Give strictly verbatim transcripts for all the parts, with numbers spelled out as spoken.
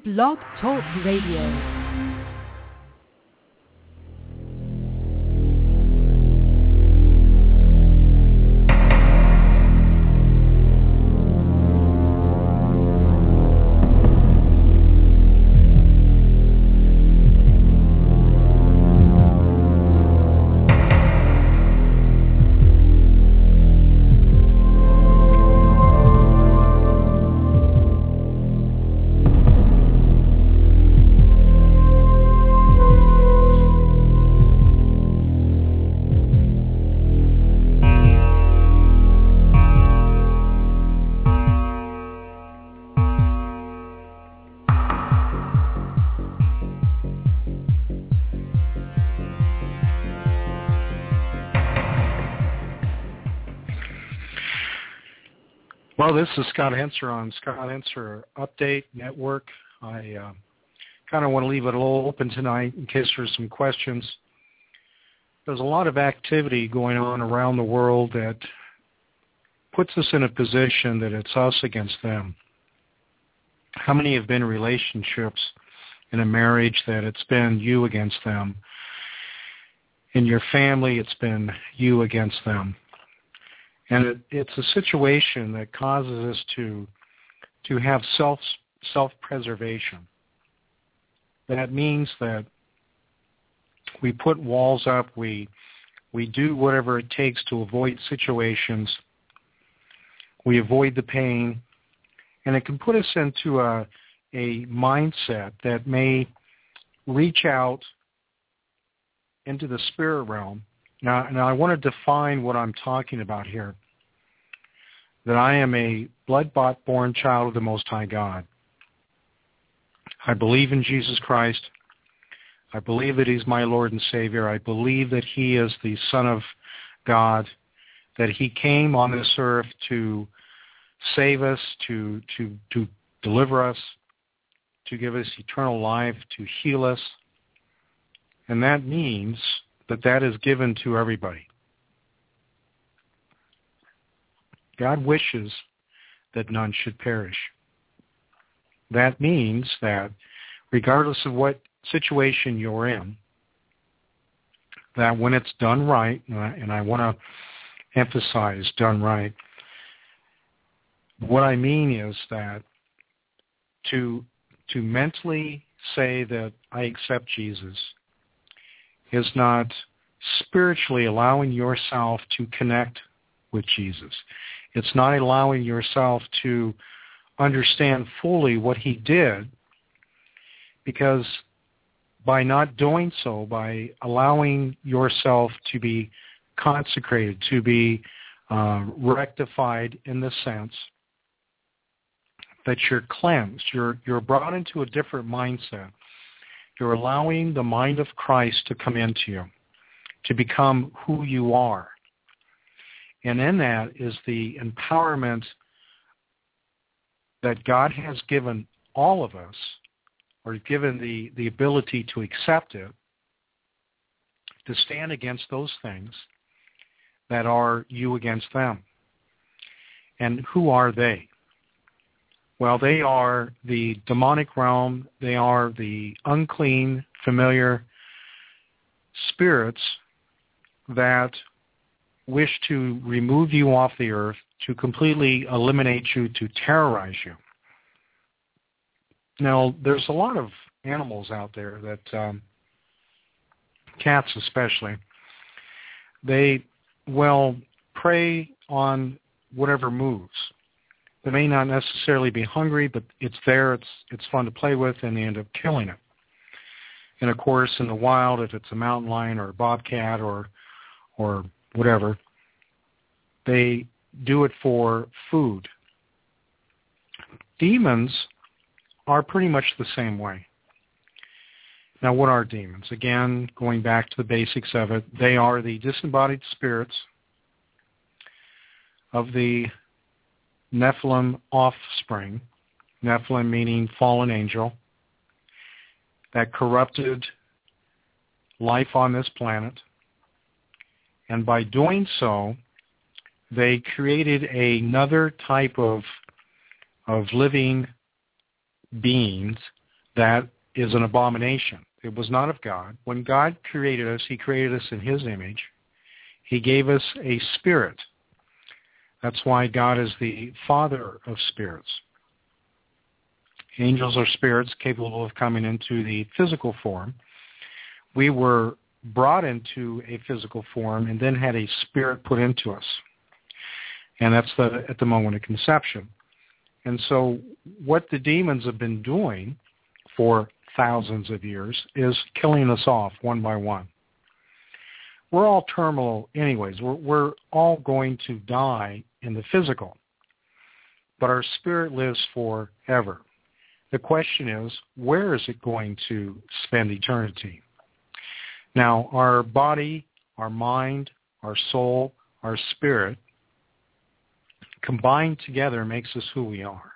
Blog Talk Radio. Well, this is Scott Henser on Scott Henser Update Network. I uh, kind of want to leave it a little open tonight in case there's some questions. There's a lot of activity going on around the world that puts us in a position that it's us against them. How many have been in relationships in a marriage that it's been you against them? In your family, it's been you against them. And it, it's a situation that causes us to to have self self-preservation. That means that we put walls up, we we do whatever it takes to avoid situations, we avoid the pain, and it can put us into a a mindset that may reach out into the spirit realm. Now, now I want to define what I'm talking about here, that I am a blood-bought, born child of the Most High God. I believe in Jesus Christ. I believe that He's my Lord and Savior. I believe that He is the Son of God, that He came on this earth to save us, to, to, to deliver us, to give us eternal life, to heal us. And that means that that is given to everybody. God wishes that none should perish. That means that regardless of what situation you're in, that when it's done right, and I, and I want to emphasize done right, what I mean is that to to mentally say that I accept Jesus is not spiritually allowing yourself to connect with Jesus. It's not allowing yourself to understand fully what He did, because by not doing so, by allowing yourself to be consecrated, to be uh, rectified in the sense that you're cleansed, you're, you're brought into a different mindset. You're allowing the mind of Christ to come into you, to become who you are. And in that is the empowerment that God has given all of us, or given the, the ability to accept it, to stand against those things that are you against them. And who are they? Well, they are the demonic realm. They are the unclean, familiar spirits that wish to remove you off the earth, to completely eliminate you, to terrorize you. Now, there's a lot of animals out there that, um, cats especially, they, well, prey on whatever moves. They may not necessarily be hungry, but it's there, it's it's fun to play with, and they end up killing it. And of course, in the wild, if it's a mountain lion or a bobcat or or whatever, they do it for food. Demons are pretty much the same way. Now, what are demons? Again, going back to the basics of it, they are the disembodied spirits of the Nephilim offspring, Nephilim meaning fallen angel, that corrupted life on this planet. And by doing so, they created another type of of living beings that is an abomination. It was not of God. When God created us, he created us in his image. He gave us a spirit. That's why God is the Father of spirits. Angels are spirits capable of coming into the physical form. We were brought into a physical form and then had a spirit put into us. And that's the, at the moment of conception. And so what the demons have been doing for thousands of years is killing us off one by one. We're all terminal anyways. We're, we're all going to die in the physical. But our spirit lives forever. The question is, where is it going to spend eternity? Now, our body, our mind, our soul, our spirit, combined together makes us who we are.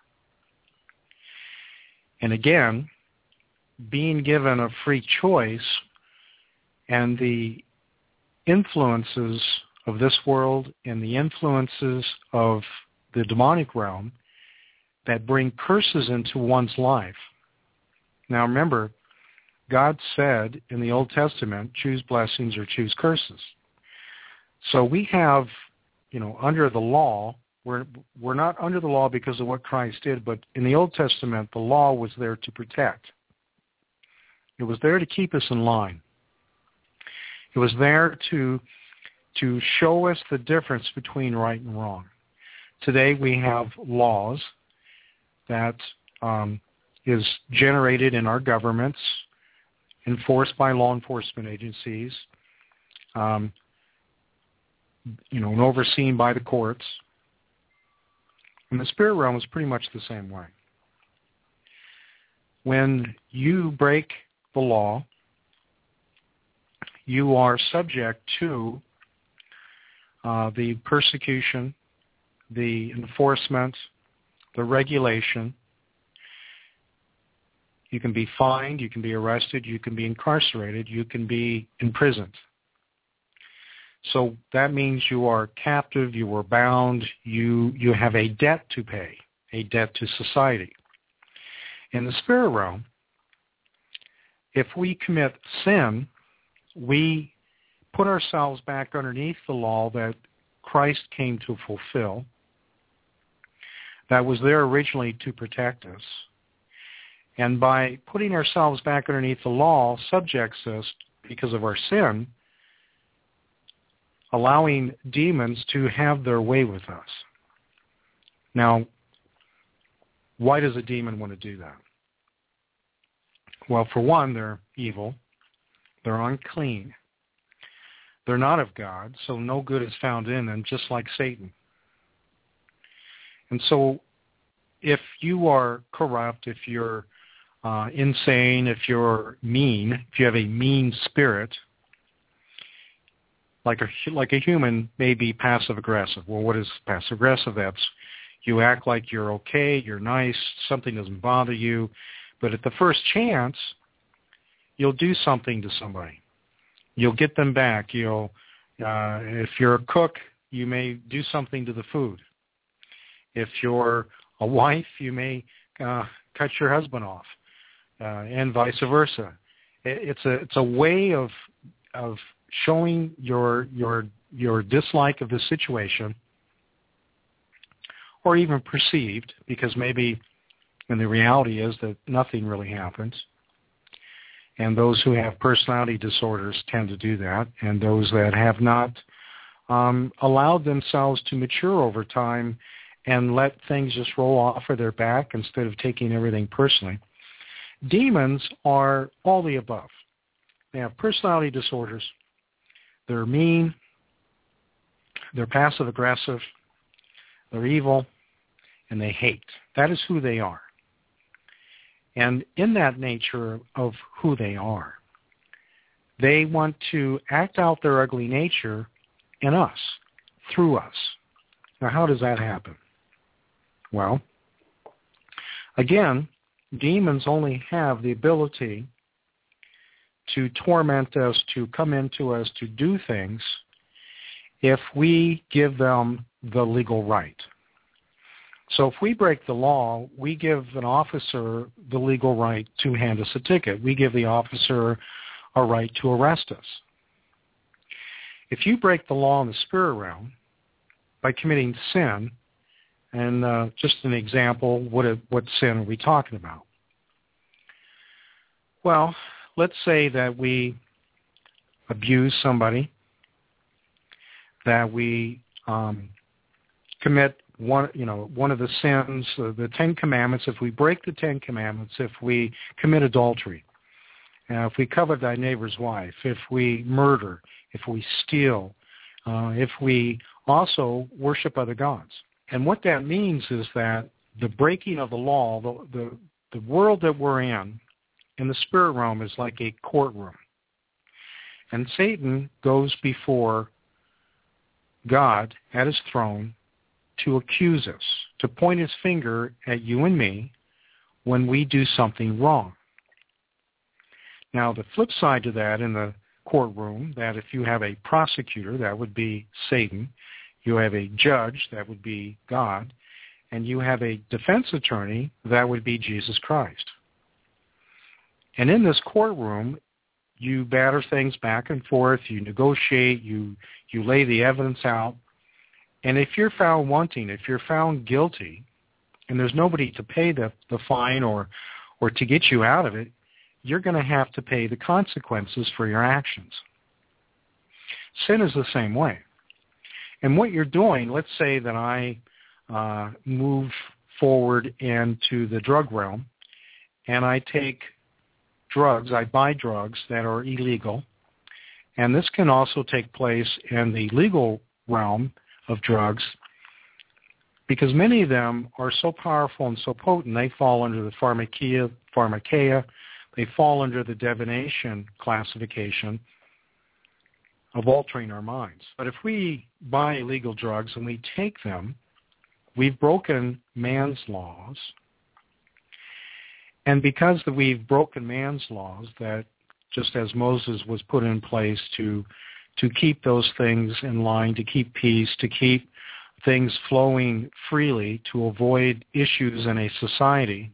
And again, being given a free choice and the influences of this world and the influences of the demonic realm that bring curses into one's life. Now remember, God said in the Old Testament, choose blessings or choose curses. So we have, you know, under the law, we're, we're not under the law because of what Christ did, but in the Old Testament, the law was there to protect. It was there to keep us in line. It was there to, to show us the difference between right and wrong. Today we have laws that um, is generated in our governments, enforced by law enforcement agencies, um, you know, and overseen by the courts. And the spirit realm is pretty much the same way. When you break the law, you are subject to uh, the persecution, the enforcement, the regulation. You can be fined, you can be arrested, you can be incarcerated, you can be imprisoned. So that means you are captive, you are bound, you, you have a debt to pay, a debt to society. In the spirit realm, if we commit sin, we put ourselves back underneath the law that Christ came to fulfill, that was there originally to protect us. And by putting ourselves back underneath the law subjects us, because of our sin, allowing demons to have their way with us. Now, why does a demon want to do that? Well, for one, they're evil. They're unclean. They're not of God, so no good is found in them, just like Satan. And so if you are corrupt, if you're uh, insane, if you're mean, if you have a mean spirit, like a, like a human may be passive-aggressive. Well, what is passive-aggressive? That's you act like you're okay, you're nice, something doesn't bother you, but at the first chance, you'll do something to somebody. You'll get them back. You'll, uh, if you're a cook, you may do something to the food. If you're a wife, you may uh, cut your husband off, uh, and vice versa. It's a it's a way of of showing your your your dislike of the situation, or even perceived, because maybe, and the reality is that nothing really happens. And those who have personality disorders tend to do that, and those that have not um, allowed themselves to mature over time and let things just roll off of their back instead of taking everything personally. Demons are all the above. They have personality disorders. They're mean. They're passive-aggressive. They're evil. And they hate. That is who they are. And in that nature of who they are, they want to act out their ugly nature in us, through us. Now, how does that happen? Well, again, demons only have the ability to torment us, to come into us, to do things if we give them the legal right. So if we break the law, we give an officer the legal right to hand us a ticket. We give the officer a right to arrest us. If you break the law in the spirit realm by committing sin, and uh, just an example, what, a, what sin are we talking about? Well, let's say that we abuse somebody, that we um, commit one, you know, one of the sins, uh, the Ten Commandments. If we break the Ten Commandments, if we commit adultery, uh, if we covet thy neighbor's wife, if we murder, if we steal, uh, if we also worship other gods. And what that means is that the breaking of the law, the, the, the world that we're in, in the spirit realm, is like a courtroom. And Satan goes before God at his throne to accuse us, to point his finger at you and me when we do something wrong. Now, the flip side to that in the courtroom, that if you have a prosecutor, that would be Satan, you have a judge, that would be God, and you have a defense attorney, that would be Jesus Christ. And in this courtroom, you batter things back and forth, you negotiate, you, you lay the evidence out, and if you're found wanting, if you're found guilty, and there's nobody to pay the, the fine or, or to get you out of it, you're going to have to pay the consequences for your actions. Sin is the same way. And what you're doing, let's say that I uh, move forward into the drug realm, and I take drugs, I buy drugs that are illegal, and this can also take place in the legal realm of drugs, because many of them are so powerful and so potent, they fall under the pharmakeia, pharmakeia, they fall under the divination classification of altering our minds. But if we buy illegal drugs and we take them, we've broken man's laws. And because we've broken man's laws, that just as Moses was put in place to to keep those things in line, to keep peace, to keep things flowing freely, to avoid issues in a society,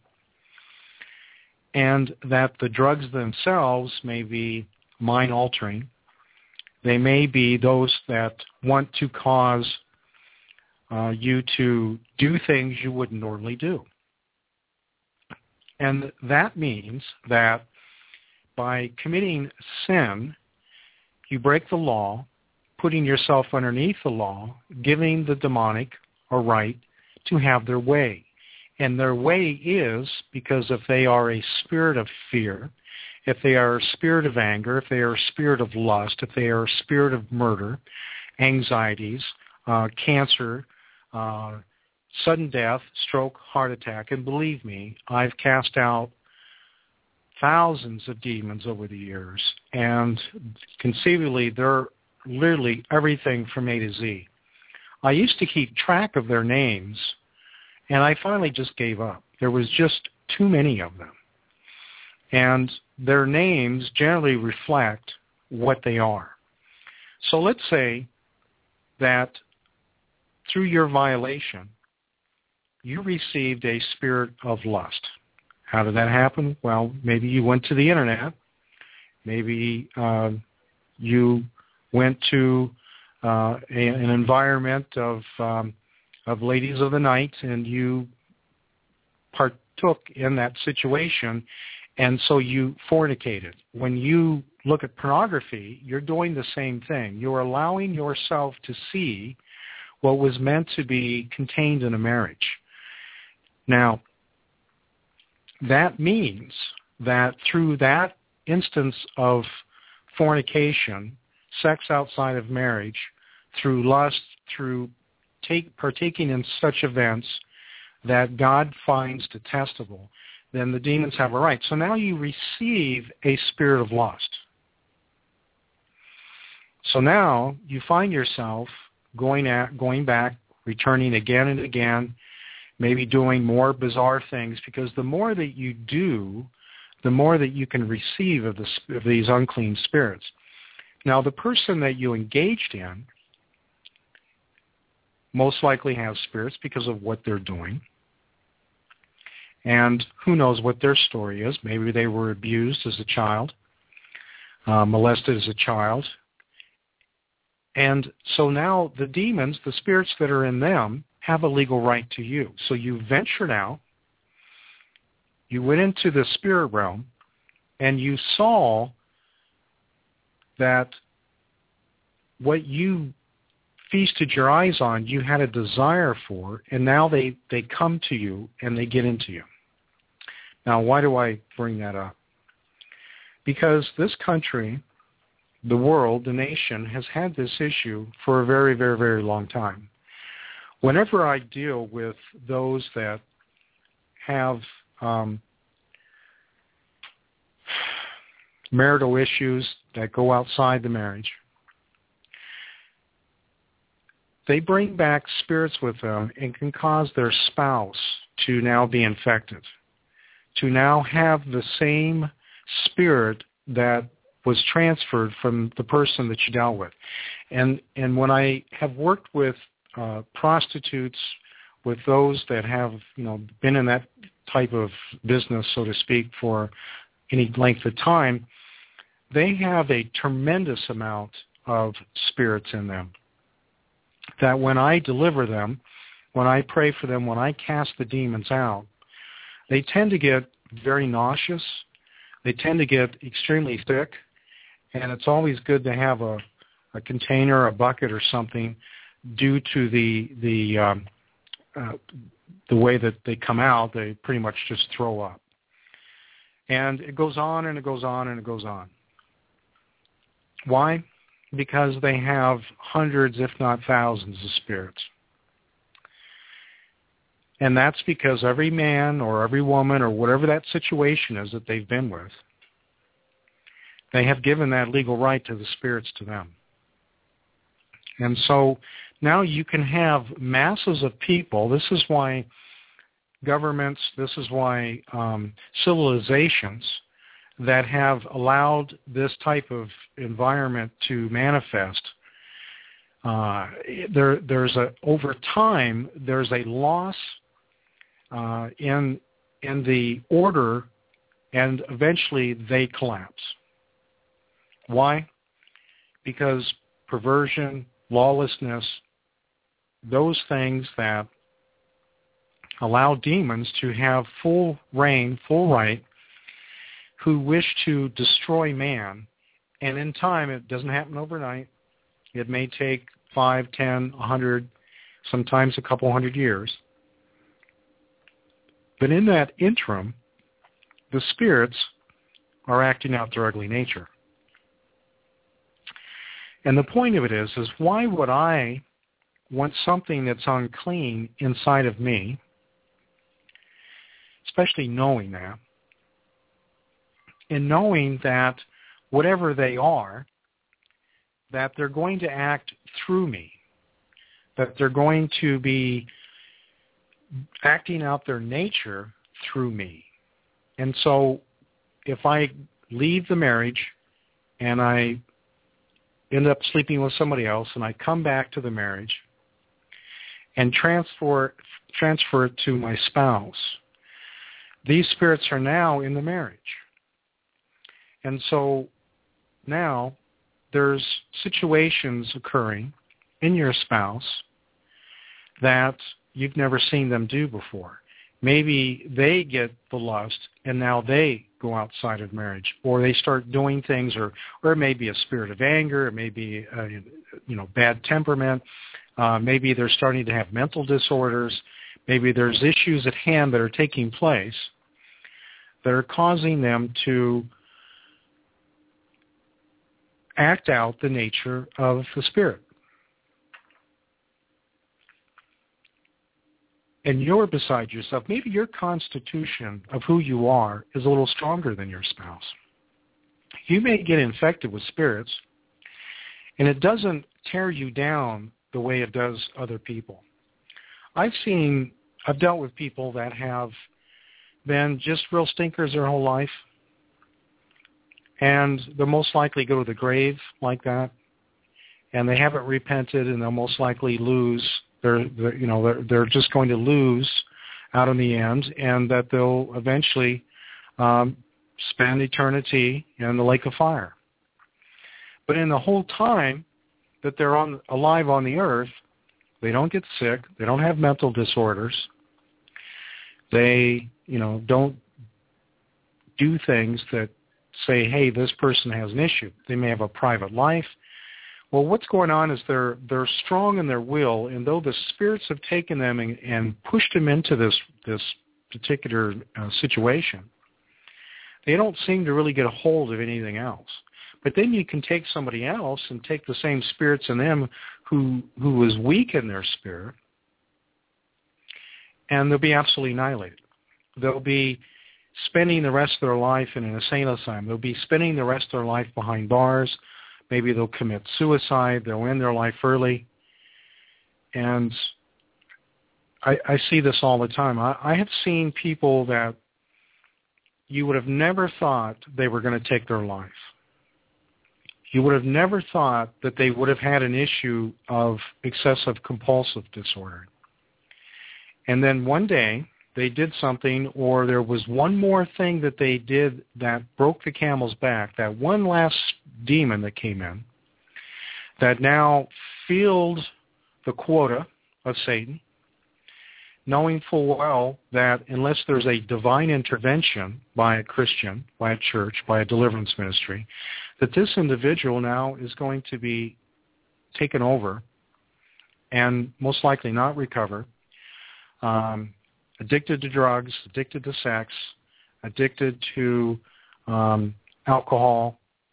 and that the drugs themselves may be mind-altering. They may be those that want to cause uh, you to do things you wouldn't normally do. And that means that by committing sin, you break the law, putting yourself underneath the law, giving the demonic a right to have their way. And their way is because if they are a spirit of fear, if they are a spirit of anger, if they are a spirit of lust, if they are a spirit of murder, anxieties, uh, cancer, uh, sudden death, stroke, heart attack, and believe me, I've cast out thousands of demons over the years, and conceivably they're literally everything from A to Z. I used to keep track of their names, and I finally just gave up. There was just too many of them. And their names generally reflect what they are. So let's say that through your violation, you received a spirit of lust. How did that happen? Well, maybe you went to the internet. Maybe uh, you went to uh, a, an environment of um, of ladies of the night, and you partook in that situation, and so you fornicated. When you look at pornography, you're doing the same thing. You're allowing yourself to see what was meant to be contained in a marriage. Now, that means that through that instance of fornication, sex outside of marriage, through lust, through take, partaking in such events that God finds detestable, then the demons have a right. So now you receive a spirit of lust. So now you find yourself going at, going back, returning again and again, maybe doing more bizarre things, because the more that you do, the more that you can receive of, the, of these unclean spirits. Now, the person that you engaged in most likely have spirits because of what they're doing. And who knows what their story is. Maybe they were abused as a child, uh, molested as a child. And so now the demons, the spirits that are in them, have a legal right to you. So you ventured out, you went into the spirit realm, and you saw that what you feasted your eyes on, you had a desire for, and now they, they come to you and they get into you. Now, why do I bring that up? Because this country, the world, the nation, has had this issue for a very, very, very long time. Whenever I deal with those that have um, marital issues that go outside the marriage, they bring back spirits with them and can cause their spouse to now be infected, to now have the same spirit that was transferred from the person that you dealt with. And and when I have worked with uh, prostitutes, with those that have, you know, been in that type of business, so to speak, for any length of time, they have a tremendous amount of spirits in them. That when I deliver them, when I pray for them, when I cast the demons out, they tend to get very nauseous. They tend to get extremely thick. And it's always good to have a, a container, a bucket or something, due to the the um, uh, the way that they come out. They pretty much just throw up. And it goes on and it goes on and it goes on. Why? Because they have hundreds, if not thousands, of spirits. And that's because every man or every woman or whatever that situation is that they've been with, they have given that legal right to the spirits to them. And so now you can have masses of people. This is why governments, this is why um, civilizations that have allowed this type of environment to manifest, uh, there, there's a, over time, there's a loss uh, in, in the order, and eventually they collapse. Why? Because perversion, lawlessness, those things that allow demons to have full reign, full right, who wish to destroy man. And in time, it doesn't happen overnight. It may take five, ten, a hundred, sometimes a couple hundred years. But in that interim, the spirits are acting out their ugly nature. And the point of it is, is why would I want something that's unclean inside of me, especially knowing that, and knowing that whatever they are, that they're going to act through me, that they're going to be acting out their nature through me. And so if I leave the marriage and I end up sleeping with somebody else and I come back to the marriage and transfer, transfer it to my spouse, these spirits are now in the marriage. And so now there's situations occurring in your spouse that you've never seen them do before. Maybe they get the lust and now they go outside of marriage, or they start doing things, or, or it may be a spirit of anger, it may be a, you know, bad temperament, uh, maybe they're starting to have mental disorders, maybe there's issues at hand that are taking place that are causing them to act out the nature of the spirit. And you're beside yourself. Maybe your constitution of who you are is a little stronger than your spouse. You may get infected with spirits, and it doesn't tear you down the way it does other people. I've seen, I've dealt with people that have been just real stinkers their whole life, and they'll most likely go to the grave like that, and they haven't repented, and they'll most likely lose they're, they're you know they're, they're just going to lose out in the end, and that they'll eventually um, spend eternity in the lake of fire. But in the whole time that they're on alive on the earth, they don't get sick. They don't have mental disorders. They, you know, don't do things that say, hey, this person has an issue. They may have a private life. Well, what's going on is they're they're strong in their will, and though the spirits have taken them and, and pushed them into this this particular uh, situation, they don't seem to really get a hold of anything else. But then you can take somebody else and take the same spirits in them who who is weak in their spirit, and they'll be absolutely annihilated. They'll be spending the rest of their life in an insane asylum. They'll be spending the rest of their life behind bars. Maybe they'll commit suicide. They'll end their life early. And I, I see this all the time. I, I have seen people that you would have never thought they were going to take their life. You would have never thought that they would have had an issue of excessive compulsive disorder. And then one day, they did something, or there was one more thing that they did that broke the camel's back, that one last demon that came in, that now filled the quota of Satan, knowing full well that unless there's a divine intervention by a Christian, by a church, by a deliverance ministry, that this individual now is going to be taken over and most likely not recover, um, addicted to drugs, addicted to sex, addicted to um, alcohol,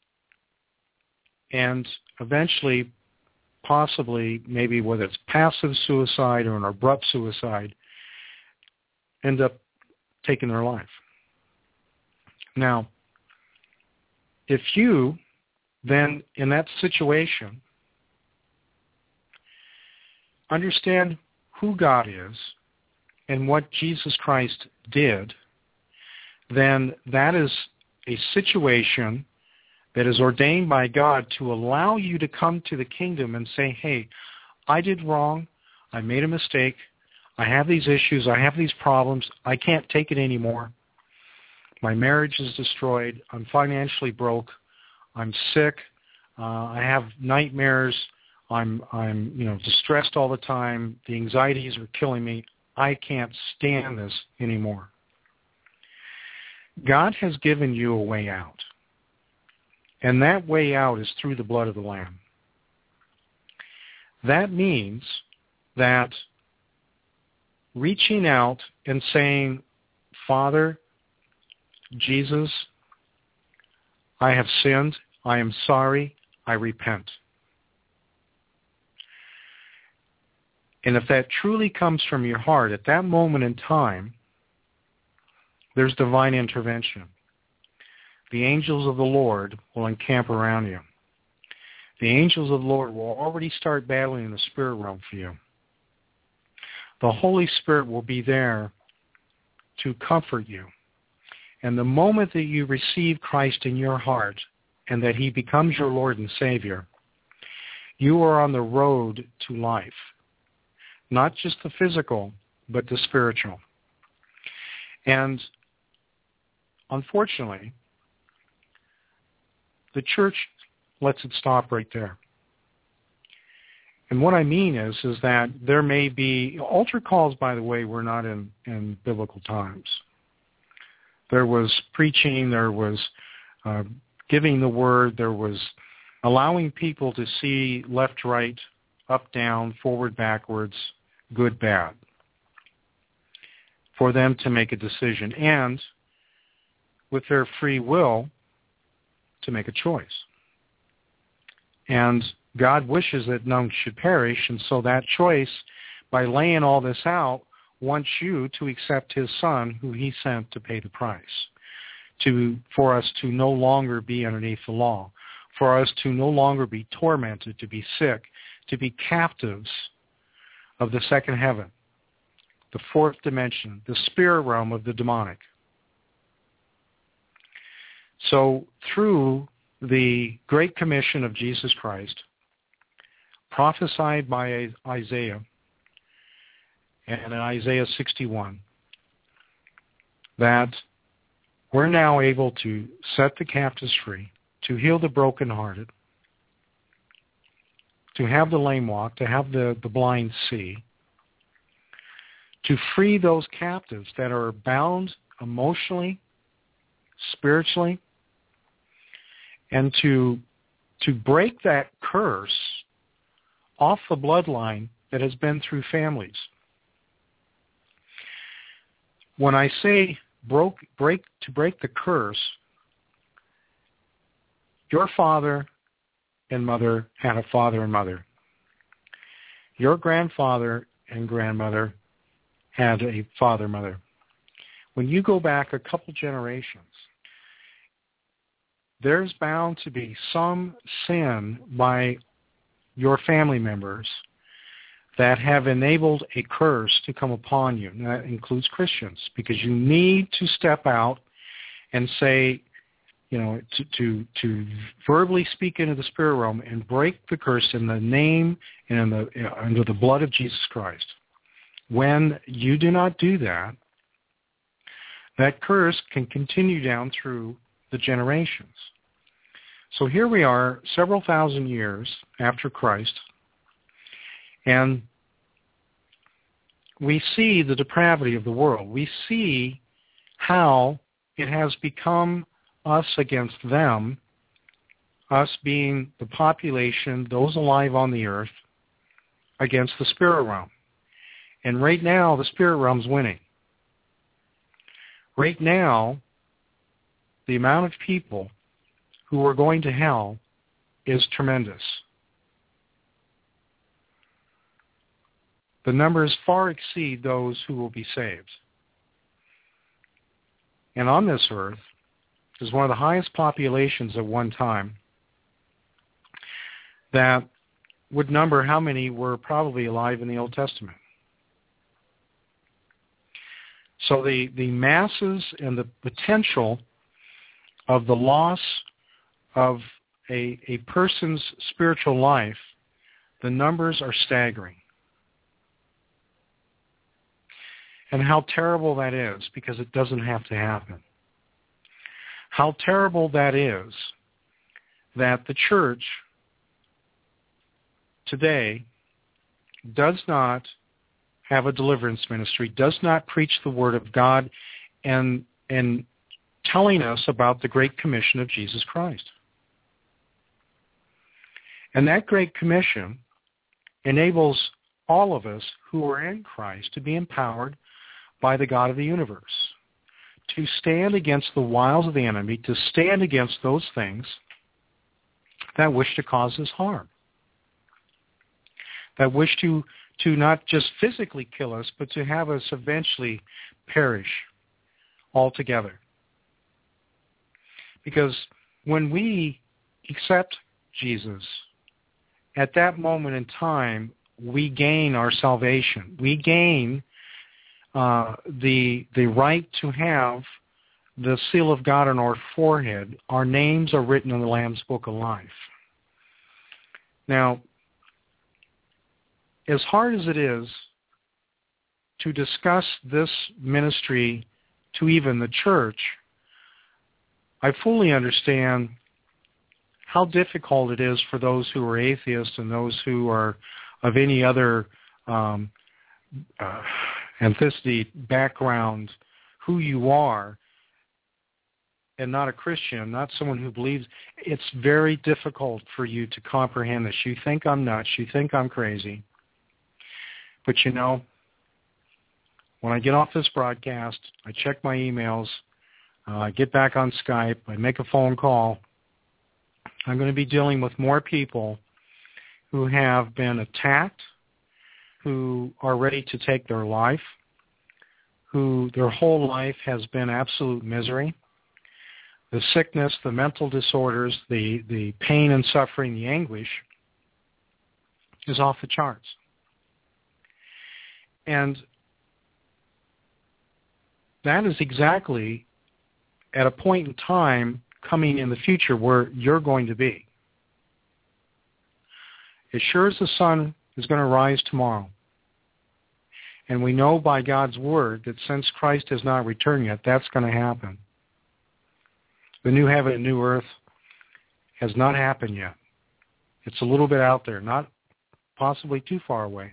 and eventually, possibly, maybe whether it's passive suicide or an abrupt suicide, end up taking their life. Now, if you then, in that situation, understand who God is and what Jesus Christ did, then that is a situation that is ordained by God to allow you to come to the kingdom and say, hey, I did wrong, I made a mistake, I have these issues, I have these problems, I can't take it anymore. My marriage is destroyed, I'm financially broke, I'm sick, uh, I have nightmares, I'm, I'm you know, distressed all the time, the anxieties are killing me, I can't stand this anymore. God has given you a way out. And that way out is through the blood of the Lamb. That means that reaching out and saying, Father, Jesus, I have sinned, I am sorry, I repent. And if that truly comes from your heart, at that moment in time, there's divine intervention. The angels of the Lord will encamp around you. The angels of the Lord will already start battling in the spirit realm for you. The Holy Spirit will be there to comfort you. And the moment that you receive Christ in your heart and that he becomes your Lord and Savior, you are on the road to life. Not just the physical, but the spiritual. And unfortunately, the church lets it stop right there. And what I mean is, is that there may be, altar calls, by the way, were not in, in biblical times. There was preaching, there was uh, giving the word, there was allowing people to see left, right, up, down, forward, backwards, good, bad, for them to make a decision, and with their free will to make a choice. And God wishes that none should perish, and so that choice, by laying all this out, wants you to accept his Son, who he sent to pay the price, to for us to no longer be underneath the law, for us to no longer be tormented, to be sick, to be captives of the second heaven, the fourth dimension, the spirit realm of the demonic. So through the Great Commission of Jesus Christ, prophesied by Isaiah, and in Isaiah sixty-one that we're now able to set the captives free, to heal the brokenhearted, to have the lame walk, to have the, the blind see, to free those captives that are bound emotionally, spiritually, and to to break that curse off the bloodline that has been through families. When I say broke, break to break the curse, your father and mother had a father and mother. Your grandfather and grandmother had a father and mother. When you go back a couple generations, there's bound to be some sin by your family members that have enabled a curse to come upon you. And that includes Christians, because you need to step out and say, you know, to, to, to verbally speak into the spirit realm and break the curse in the name and in the, uh, under the blood of Jesus Christ. When you do not do that, that curse can continue down through the generations. So here we are, several thousand years after Christ, and we see the depravity of the world. We see how it has become us against them, us being the population, those alive on the earth, against the spirit realm. And right now, the spirit realm's winning. Right now, the amount of people who are going to hell is tremendous. The numbers far exceed those who will be saved. And on this earth is one of the highest populations at one time that would number how many were probably alive in the Old Testament. So the, the masses and the potential of the loss of a, a person's spiritual life, the numbers are staggering. And how terrible that is, because it doesn't have to happen. How terrible that is that the church today does not have a deliverance ministry, does not preach the Word of God, and and telling us about the Great Commission of Jesus Christ. And that Great Commission enables all of us who are in Christ to be empowered by the God of the universe, to stand against the wiles of the enemy, to stand against those things that wish to cause us harm, that wish to, to not just physically kill us, but to have us eventually perish altogether. Because when we accept Jesus, at that moment in time, we gain our salvation. We gain uh, the the right to have the seal of God on our forehead. Our names are written in the Lamb's Book of Life. Now, as hard as it is to discuss this ministry to even the church, I fully understand how difficult it is for those who are atheists and those who are of any other um, uh, ethnicity, background, who you are, and not a Christian, not someone who believes. It's very difficult for you to comprehend this. You think I'm nuts. You think I'm crazy. But you know, when I get off this broadcast, I check my emails, uh, I get back on Skype, I make a phone call. I'm going to be dealing with more people who have been attacked, who are ready to take their life, who their whole life has been absolute misery. The sickness, the mental disorders, the, the pain and suffering, the anguish is off the charts. And that is exactly at a point in time coming in the future where you're going to be. As sure as the sun is going to rise tomorrow, And we know by God's word that since Christ has not returned yet, that's going to happen. The new heaven and new earth has not happened yet. It's a little bit out there, not possibly too far away.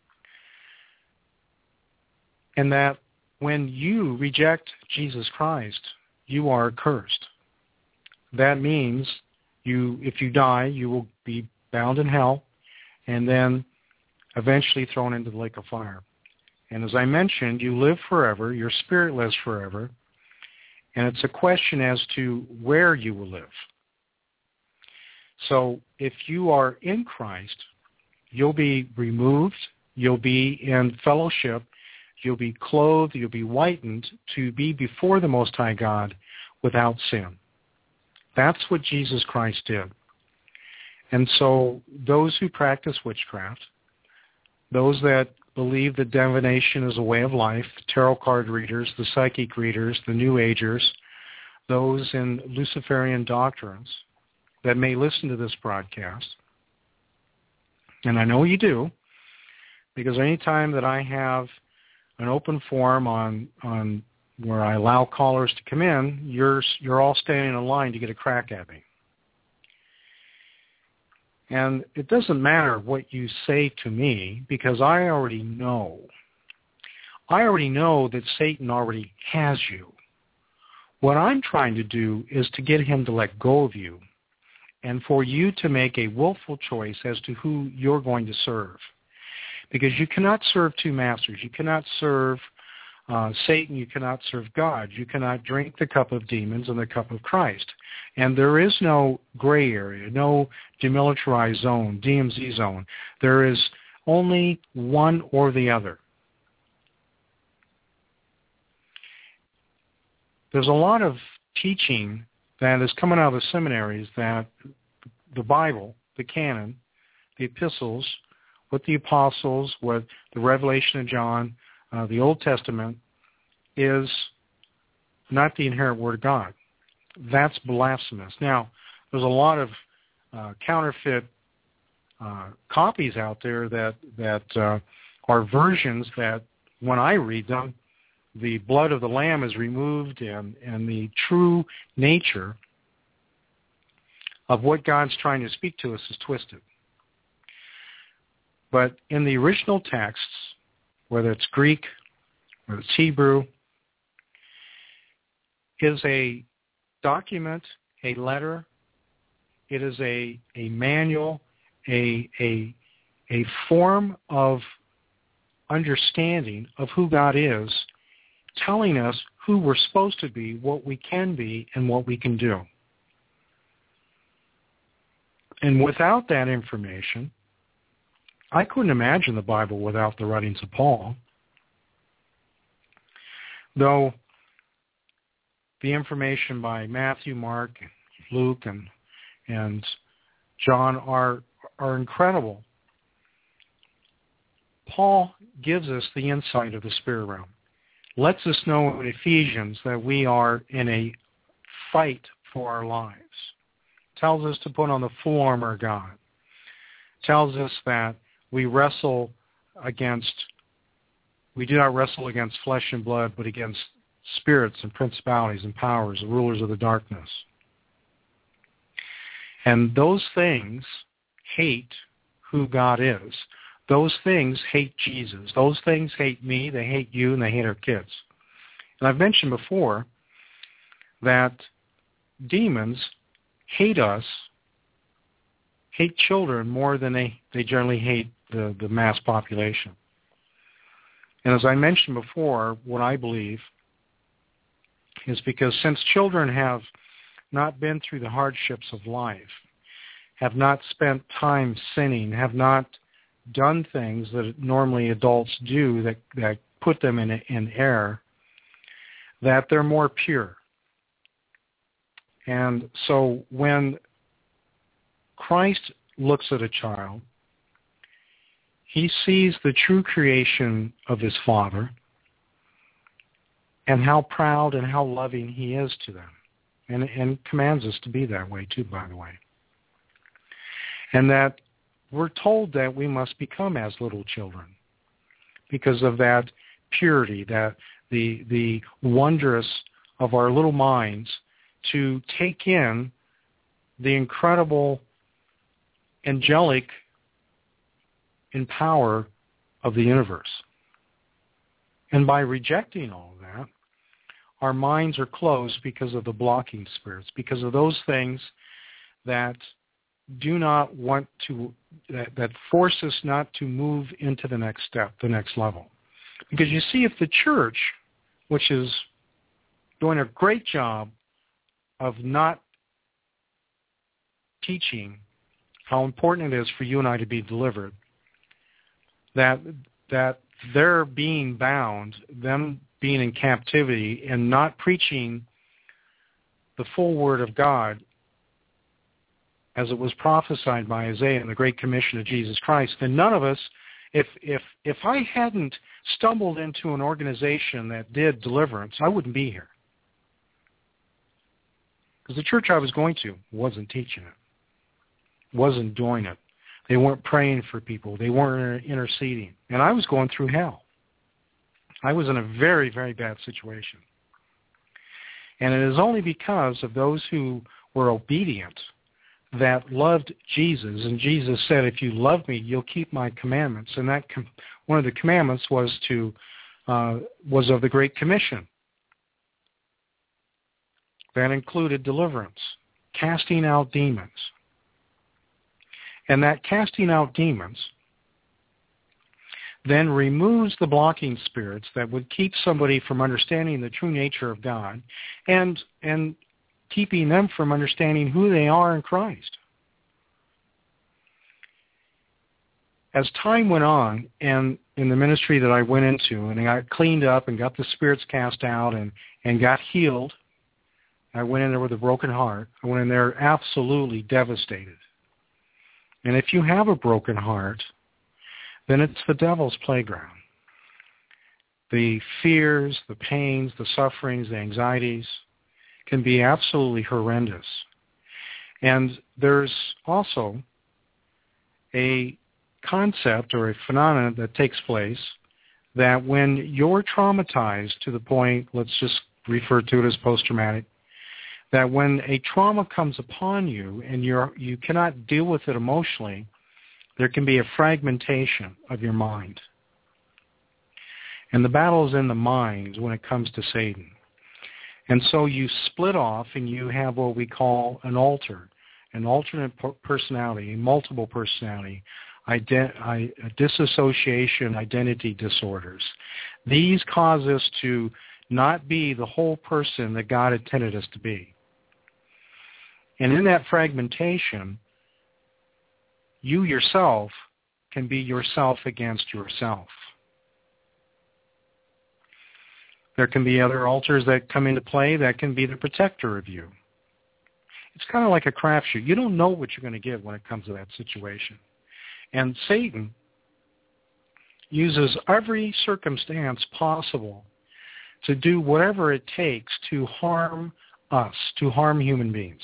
And that when you reject Jesus Christ, you are cursed. That means you, if you die, you will be bound in hell and then eventually thrown into the lake of fire. And as I mentioned, you live forever, your spirit lives forever, and it's a question as to where you will live. So if you are in Christ, you'll be removed, you'll be in fellowship, you'll be clothed, you'll be whitened to be before the Most High God without sin. That's what Jesus Christ did. And so those who practice witchcraft, those that believe that divination is a way of life, the tarot card readers, the psychic readers, the New Agers, those in Luciferian doctrines that may listen to this broadcast, and I know you do, because any time that I have an open forum on on where I allow callers to come in, you're you're all standing in line to get a crack at me. And it doesn't matter what you say to me, because I already know. I already know that Satan already has you. What I'm trying to do is to get him to let go of you and for you to make a willful choice as to who you're going to serve. Because you cannot serve two masters. You cannot serve uh, Satan. You cannot serve God. You cannot drink the cup of demons and the cup of Christ. And there is no gray area, no demilitarized zone, D M Z zone. There is only one or the other. There's a lot of teaching that is coming out of the seminaries that the Bible, the canon, the epistles, what the apostles, what the Revelation of John, uh, the Old Testament, is not the inherent Word of God. That's blasphemous. Now, there's a lot of uh, counterfeit uh, copies out there that, that uh, are versions that, when I read them, the blood of the Lamb is removed and, and the true nature of what God's trying to speak to us is twisted. But in the original texts, whether it's Greek, whether it's Hebrew, is a document, a letter, it is a, a manual, a, a, a form of understanding of who God is, telling us who we're supposed to be, what we can be, and what we can do. And without that information, I couldn't imagine the Bible without the writings of Paul. Though the information by Matthew, Mark, Luke, and and John are are incredible, Paul gives us the insight of the spirit realm. Lets us know in Ephesians that we are in a fight for our lives. Tells us to put on the full armor of God. Tells us that we wrestle against, we do not wrestle against flesh and blood, but against spirits and principalities and powers, the rulers of the darkness. And those things hate who God is. Those things hate Jesus. Those things hate me, they hate you, and they hate our kids. And I've mentioned before that demons hate us, hate children more than they, they generally hate the, the mass population. And as I mentioned before, what I believe is because since children have not been through the hardships of life, have not spent time sinning, have not done things that normally adults do that, that put them in, in error, that they're more pure. And so when Christ looks at a child, he sees the true creation of his Father and how proud and how loving he is to them, and, and commands us to be that way too, by the way. And that we're told that we must become as little children. because of that purity, that the the wondrous of our little minds to take in the incredible angelic in power of the universe. And by rejecting all of that, our minds are closed because of the blocking spirits, because of those things that do not want to, that, that force us not to move into the next step, the next level. Because you see, if the church, which is doing a great job of not teaching how important it is for you and I to be delivered, that that they're being bound, them being in captivity and not preaching the full word of God as it was prophesied by Isaiah in the Great Commission of Jesus Christ, then none of us, if if if I hadn't stumbled into an organization that did deliverance, I wouldn't be here. Because the church I was going to wasn't teaching it, wasn't doing it. They weren't praying for people. They weren't interceding. And I was going through hell. I was in a very, very bad situation. And it is only because of those who were obedient that loved Jesus. And Jesus said, if you love me, you'll keep my commandments. And that com- one of the commandments was to uh, was of the Great Commission. That included deliverance, casting out demons. And that casting out demons then removes the blocking spirits that would keep somebody from understanding the true nature of God and and keeping them from understanding who they are in Christ. As time went on, and in the ministry that I went into, and I got cleaned up and got the spirits cast out and, and got healed, I went in there with a broken heart. I went in there absolutely devastated. And if you have a broken heart, then it's the devil's playground. The fears, the pains, the sufferings, the anxieties can be absolutely horrendous. And there's also a concept or a phenomenon that takes place that when you're traumatized to the point, let's just refer to it as post-traumatic, that when a trauma comes upon you and you're, you cannot deal with it emotionally, there can be a fragmentation of your mind. And the battle is in the mind when it comes to Satan. And so you split off and you have what we call an alter, an alternate personality, a multiple personality, ident- dissociation, identity disorders. These cause us to not be the whole person that God intended us to be. And in that fragmentation, you yourself can be yourself against yourself. There can be other altars that come into play that can be the protector of you. It's kind of like a crapshoot. You don't know what you're going to get when it comes to that situation. And Satan uses every circumstance possible to do whatever it takes to harm us, to harm human beings.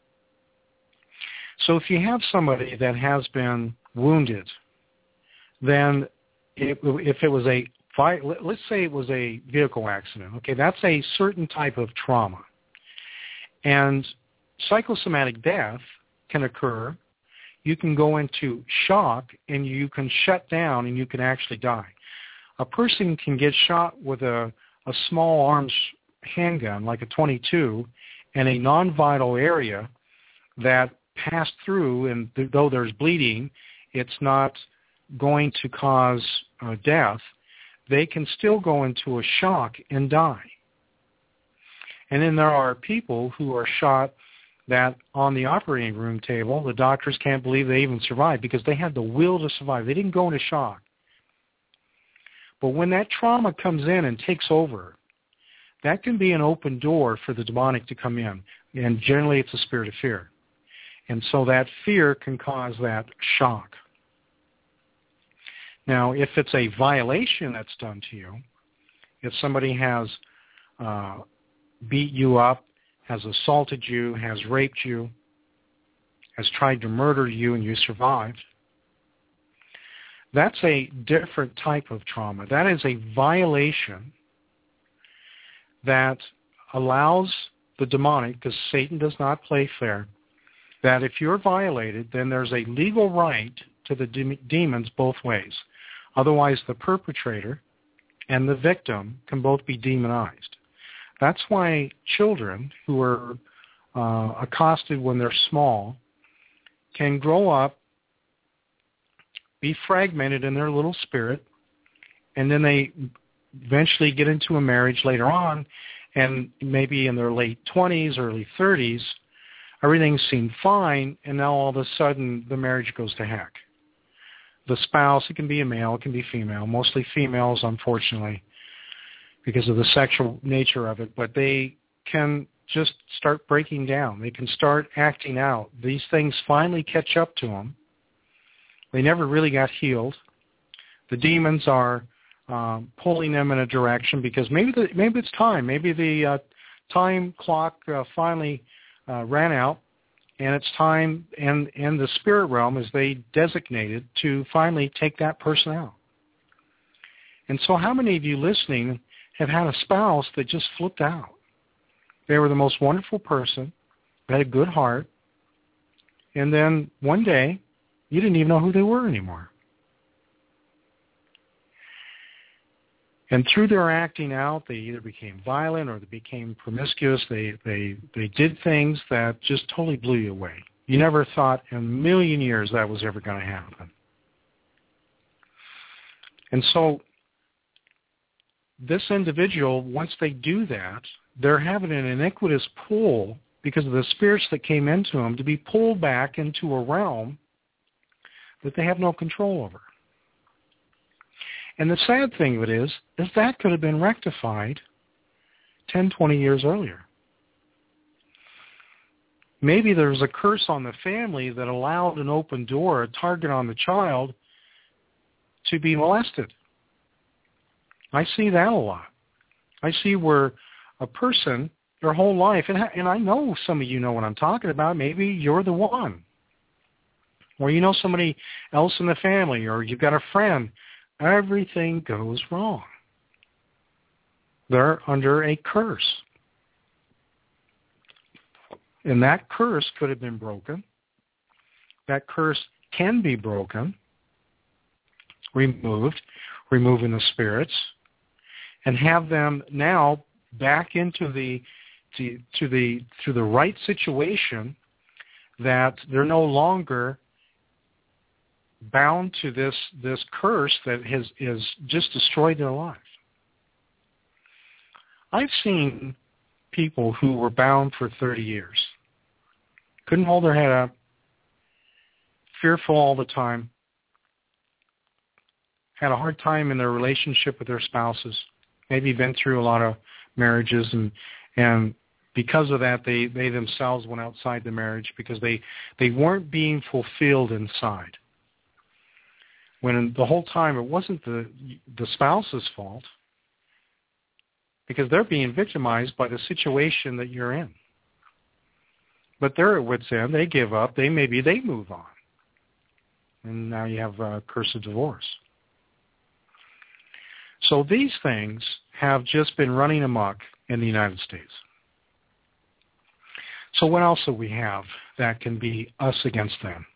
So if you have somebody that has been wounded, then it, if it was a, let's say it was a vehicle accident, okay, that's a certain type of trauma. And psychosomatic death can occur. You can go into shock and you can shut down and you can actually die. A person can get shot with a, a small arms handgun like a twenty-two in a non-vital area that passed through, and th- though there's bleeding, it's not going to cause uh, death. They can still go into a shock and die. And then there are people who are shot that on the operating room table, the doctors can't believe they even survived because they had the will to survive. They didn't go into shock. But when that trauma comes in and takes over, that can be an open door for the demonic to come in. And generally it's a spirit of fear. And so that fear can cause that shock. Now, if it's a violation that's done to you, if somebody has uh, beat you up, has assaulted you, has raped you, has tried to murder you and you survived, That's a different type of trauma. That is a violation that allows the demonic, because Satan does not play fair, that if you're violated, then there's a legal right to the de- demons both ways. Otherwise, the perpetrator and the victim can both be demonized. That's why children who are uh, accosted when they're small can grow up, be fragmented in their little spirit, and then they eventually get into a marriage later on, and maybe in their late twenties, early thirties, everything seemed fine, and now all of a sudden the marriage goes to heck. The spouse, it can be a male, it can be female, mostly females, unfortunately, because of the sexual nature of it, but they can just start breaking down. They can start acting out. These things finally catch up to them. They never really got healed. The demons are um, pulling them in a direction because maybe the, maybe it's time. Maybe the uh, time clock uh, finally uh, ran out, and it's time, and, and the spirit realm, as they designated, to finally take that person out. And so how many of you listening have had a spouse that just flipped out? They were the most wonderful person, had a good heart, and then one day, you didn't even know who they were anymore. And through their acting out, they either became violent or they became promiscuous. They, they, they did things that just totally blew you away. You never thought in a million years that was ever going to happen. And so this individual, once they do that, they're having an iniquitous pull because of the spirits that came into them to be pulled back into a realm that they have no control over. And the sad thing of it is, is that could have been rectified ten, twenty years earlier. Maybe there was a curse on the family that allowed an open door, a target on the child, to be molested. I see that a lot. I see where a person, their whole life, and, and I know some of you know what I'm talking about. Maybe you're the one. Or you know somebody else in the family, or you've got a friend. Everything goes wrong. They're under a curse. And that curse could have been broken. That curse can be broken, removed, removing the spirits, and have them now back into the to, to the to the right situation, that they're no longer bound to this this curse that has is just destroyed their life. I've seen people who were bound for thirty years, couldn't hold their head up, fearful all the time, had a hard time in their relationship with their spouses, maybe been through a lot of marriages, and and because of that, they, they themselves went outside the marriage because they, they weren't being fulfilled inside. When the whole time it wasn't the the spouse's fault, because they're being victimized by the situation that you're in. But they're at wit's end. They give up. They maybe they move on, and now you have a curse of divorce. So these things have just been running amok in the United States. So what else do we have that can be us against them?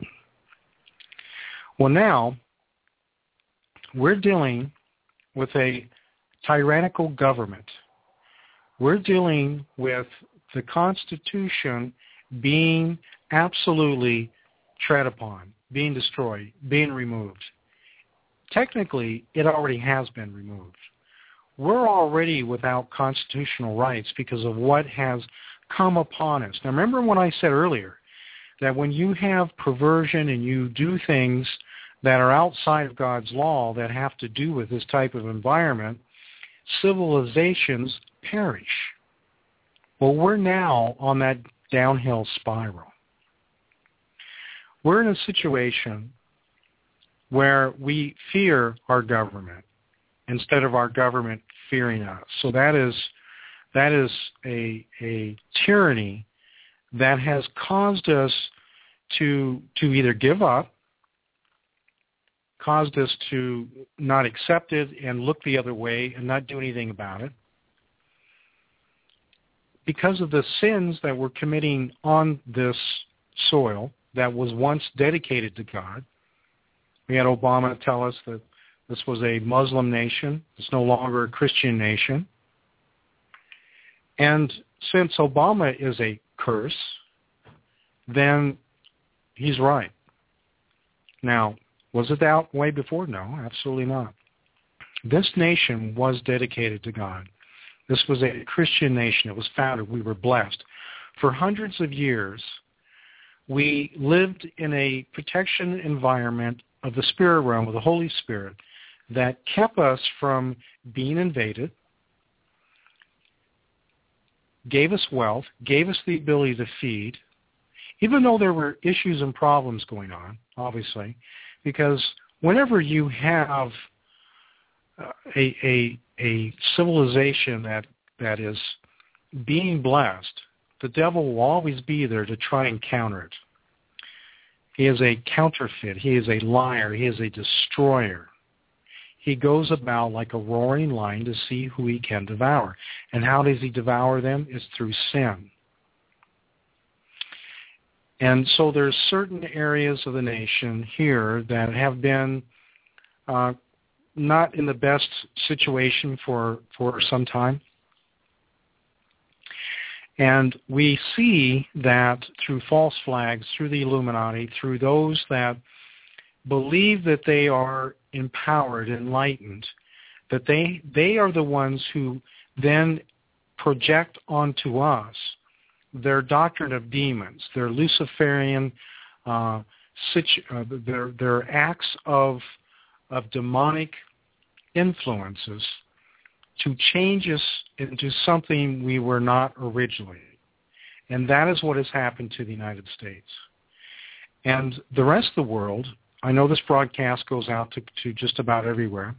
Well, now we're dealing with a tyrannical government. We're dealing with the Constitution being absolutely tread upon, being destroyed, being removed. Technically, it already has been removed. We're already without constitutional rights because of what has come upon us. Now, remember what I said earlier, that when you have perversion and you do things that are outside of God's law that have to do with this type of environment, civilizations perish. Well, we're now on that downhill spiral. We're in a situation where we fear our government instead of our government fearing us. So that is that is a a tyranny that has caused us to to either give up, caused us to not accept it and look the other way and not do anything about it. Because of the sins that we're committing on this soil that was once dedicated to God. We had Obama tell us that this was a Muslim nation. It's no longer a Christian nation. And since Obama is a curse, then he's right. Now, was it that way before? No, absolutely not. This nation was dedicated to God. This was a Christian nation. It was founded. We were blessed. For hundreds of years, we lived in a protection environment of the spirit realm, of the Holy Spirit, that kept us from being invaded, gave us wealth, gave us the ability to feed, even though there were issues and problems going on, obviously, because whenever you have a, a, a civilization that, that is being blessed, the devil will always be there to try and counter it. He is a counterfeit. He is a liar. He is a destroyer. He goes about like a roaring lion to see who he can devour. And how does he devour them? It's through sin. And so there's certain areas of the nation here that have been uh, not in the best situation for, for some time. And we see that through false flags, through the Illuminati, through those that believe that they are empowered, enlightened, that they they are the ones who then project onto us their doctrine of demons, their Luciferian, uh, situ- uh, their their acts of of demonic influences to change us into something we were not originally. And that is what has happened to the United States. And the rest of the world, I know this broadcast goes out to, to just about everywhere,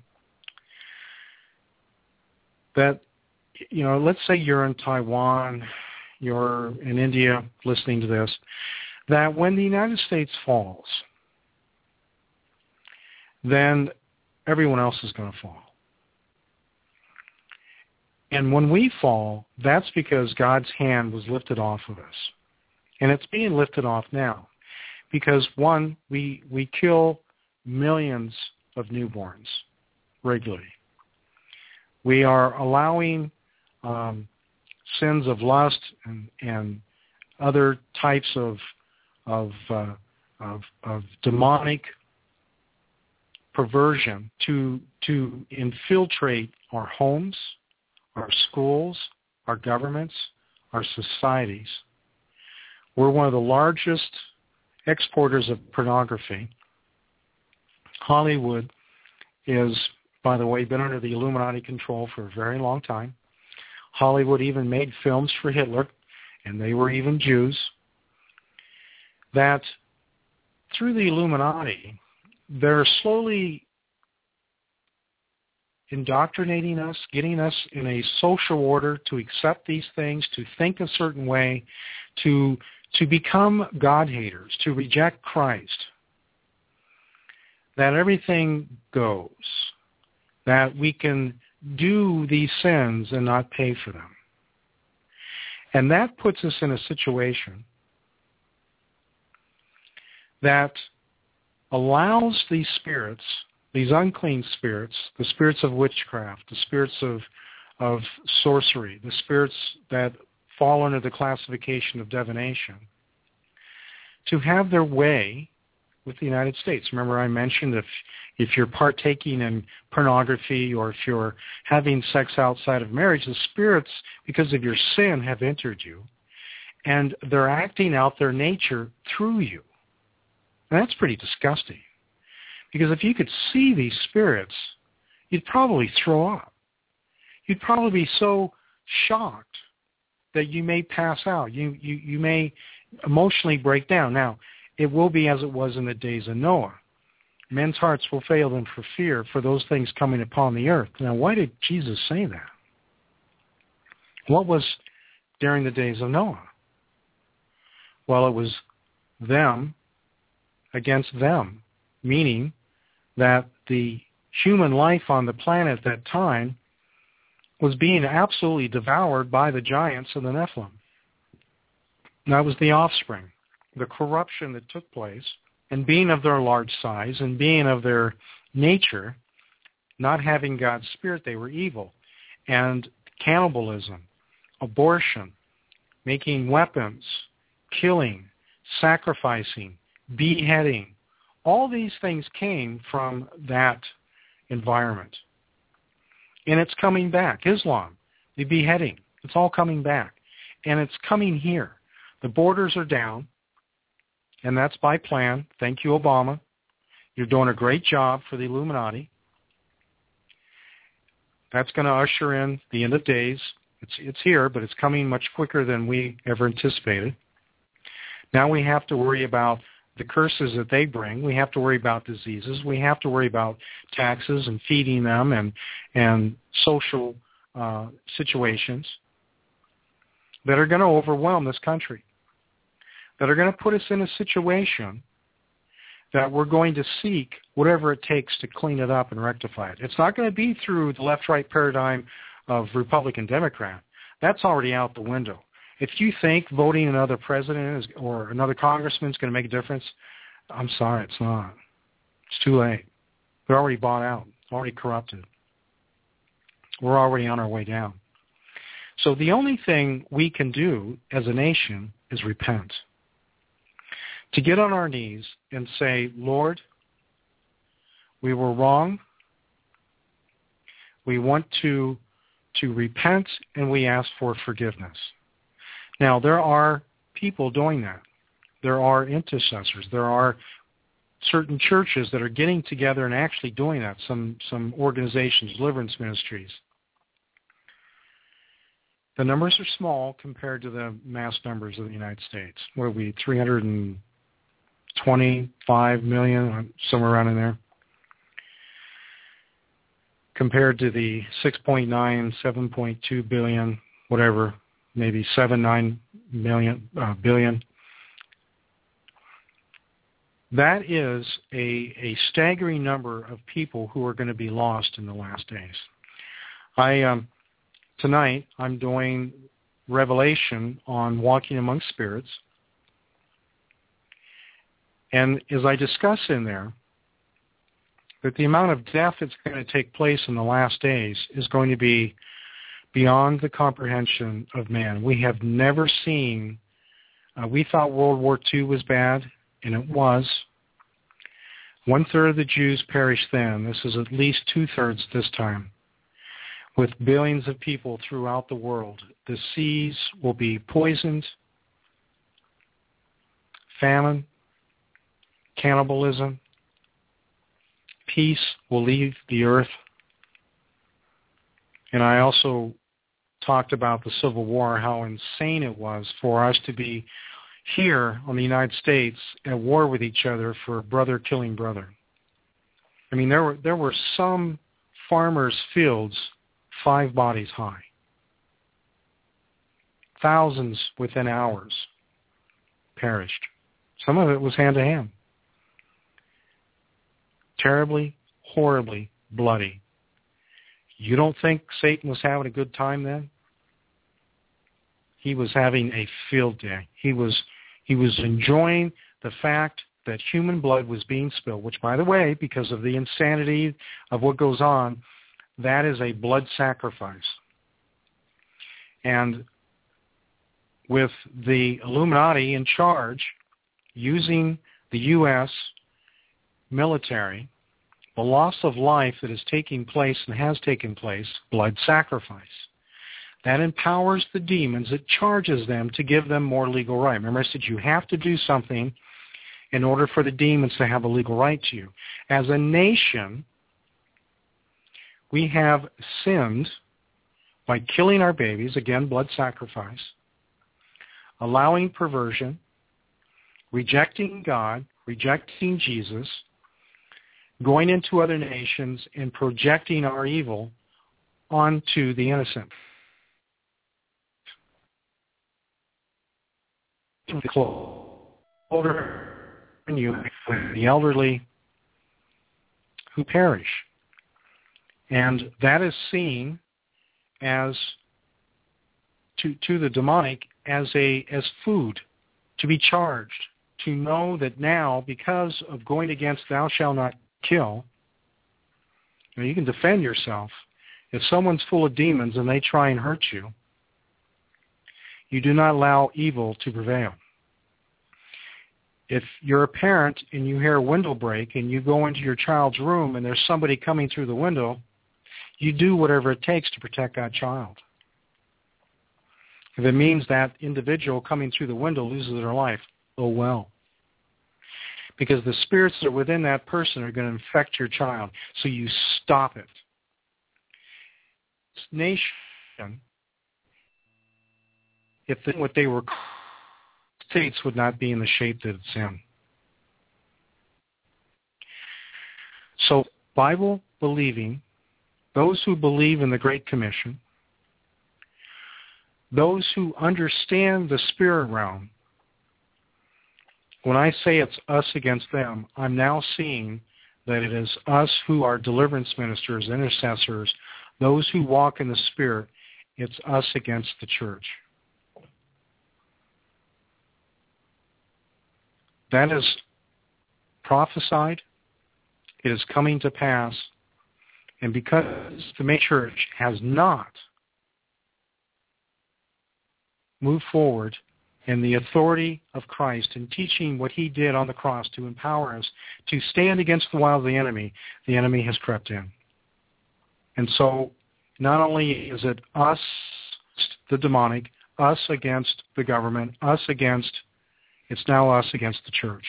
that, you know, let's say you're in Taiwan, you're in India listening to this, that when the United States falls, then everyone else is going to fall. And when we fall, that's because God's hand was lifted off of us. And it's being lifted off now. Because, one, we we kill millions of newborns regularly. We are allowing um, sins of lust and, and other types of of, uh, of of demonic perversion to to infiltrate our homes, our schools, our governments, our societies. We're one of the largest exporters of pornography. Hollywood is, by the way, been under the Illuminati control for a very long time. Hollywood even made films for Hitler, and they were even Jews. That through the Illuminati, they're slowly indoctrinating us, getting us in a social order to accept these things, to think a certain way, to to become God-haters, to reject Christ, that everything goes, that we can do these sins and not pay for them. And that puts us in a situation that allows these spirits, these unclean spirits, the spirits of witchcraft, the spirits of, of sorcery, the spirits that fall under the classification of divination, to have their way with the United States. Remember I mentioned if if you're partaking in pornography or if you're having sex outside of marriage, the spirits, because of your sin, have entered you, and they're acting out their nature through you. And that's pretty disgusting. Because if you could see these spirits, you'd probably throw up. You'd probably be so shocked that you may pass out. You, you, you may emotionally break down. Now, it will be as it was in the days of Noah. Men's hearts will fail them for fear for those things coming upon the earth. Now, why did Jesus say that? What was during the days of Noah? Well, it was them against them, meaning that the human life on the planet at that time was being absolutely devoured by the giants of the Nephilim. And that was the offspring, the corruption that took place, and being of their large size and being of their nature, not having God's Spirit, they were evil. And cannibalism, abortion, making weapons, killing, sacrificing, beheading, all these things came from that environment. And it's coming back. Islam, the beheading, it's all coming back. And it's coming here. The borders are down, and that's by plan. Thank you, Obama. You're doing a great job for the Illuminati. That's going to usher in the end of days. It's, it's here, but it's coming much quicker than we ever anticipated. Now we have to worry about the curses that they bring. We have to worry about diseases. We have to worry about taxes and feeding them and, and social uh, situations that are going to overwhelm this country, that are going to put us in a situation that we're going to seek whatever it takes to clean it up and rectify it. It's not going to be through the left-right paradigm of Republican-Democrat. That's already out the window. If you think voting another president is, or another congressman is going to make a difference, I'm sorry, it's not. It's too late. They're already bought out, already corrupted. We're already on our way down. So the only thing we can do as a nation is repent. To get on our knees and say, Lord, we were wrong. We want to, to repent, and we ask for forgiveness. Now, there are people doing that. There are intercessors. There are certain churches that are getting together and actually doing that, some, some organizations, deliverance ministries. The numbers are small compared to the mass numbers of the United States. What are we, three hundred twenty-five million, somewhere around in there? Compared to the six point nine, seven point two billion, whatever, maybe seven, nine million, uh, billion. That is a, a staggering number of people who are going to be lost in the last days. I um, tonight I'm doing Revelation on walking among spirits, and as I discuss in there, that the amount of death that's going to take place in the last days is going to be beyond the comprehension of man. We have never seen, uh, we thought World War Two was bad, and it was. One-third of the Jews perished then. This is at least two-thirds this time, with billions of people throughout the world. The seas will be poisoned, famine, cannibalism, peace will leave the earth. And I also talked about the Civil War, how insane it was for us to be here on the United States at war with each other for brother killing brother. I mean, there were there were some farmers' fields five bodies high. Thousands within hours perished. Some of it was hand-to-hand. Terribly, horribly bloody. You don't think Satan was having a good time then? He was having a field day. He was he was enjoying the fact that human blood was being spilled, which, by the way, because of the insanity of what goes on, that is a blood sacrifice. And with the Illuminati in charge, using the U S military, the loss of life that is taking place and has taken place, blood sacrifice. That empowers the demons. It charges them to give them more legal right. Remember, I said you have to do something in order for the demons to have a legal right to you. As a nation, we have sinned by killing our babies, again, blood sacrifice, allowing perversion, rejecting God, rejecting Jesus, going into other nations and projecting our evil onto the innocent. The older you, the elderly who perish. And that is seen as to to the demonic as a as food to be charged, to know that now, because of going against thou shalt not kill, you know, you can defend yourself. If someone's full of demons and they try and hurt you, you do not allow evil to prevail. If you're a parent and you hear a window break and you go into your child's room and there's somebody coming through the window, you do whatever it takes to protect that child. If it means that individual coming through the window loses their life, oh well. Because the spirits that are within that person are going to infect your child. So you stop it. This nation, if the, what they were states would not be in the shape that it's in. So Bible believing, those who believe in the Great Commission, those who understand the spirit realm, when I say it's us against them, I'm now seeing that it is us who are deliverance ministers, intercessors, those who walk in the Spirit. It's us against the church. That is prophesied. It is coming to pass. And because the main church has not moved forward in the authority of Christ in teaching what he did on the cross to empower us to stand against the wiles of the enemy, the enemy has crept in. And so not only is it us, the demonic, us against the government, us against, it's now us against the church.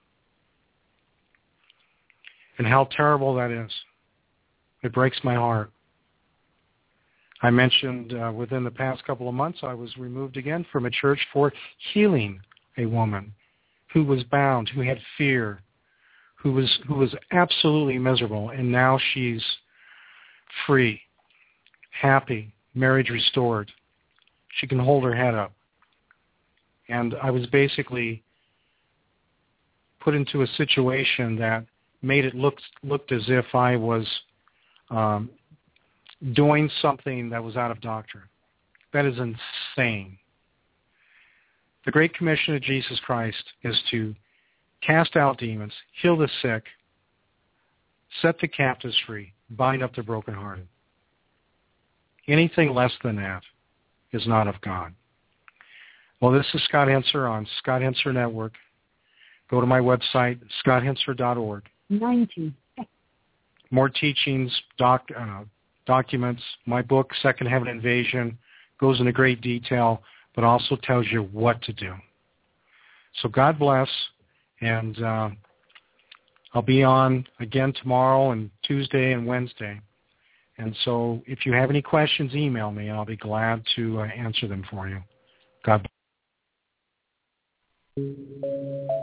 And how terrible that is. It breaks my heart. I mentioned uh, within the past couple of months I was removed again from a church for healing a woman who was bound, who had fear, who was who was absolutely miserable, and now she's free, happy, marriage restored. She can hold her head up. And I was basically put into a situation that made it look looked as if I was um, doing something that was out of doctrine. That is insane. The Great Commission of Jesus Christ is to cast out demons, heal the sick, set the captives free, bind up the brokenhearted. Anything less than that is not of God. Well, this is Scott Henser on Scott Henser Network. Go to my website, scott henser dot org. ninety. More teachings, doc, uh, documents. My book, Second Heaven Invasion, goes into great detail, but also tells you what to do. So God bless, and uh, I'll be on again tomorrow and Tuesday and Wednesday. And so if you have any questions, email me, and I'll be glad to uh, answer them for you. God bless.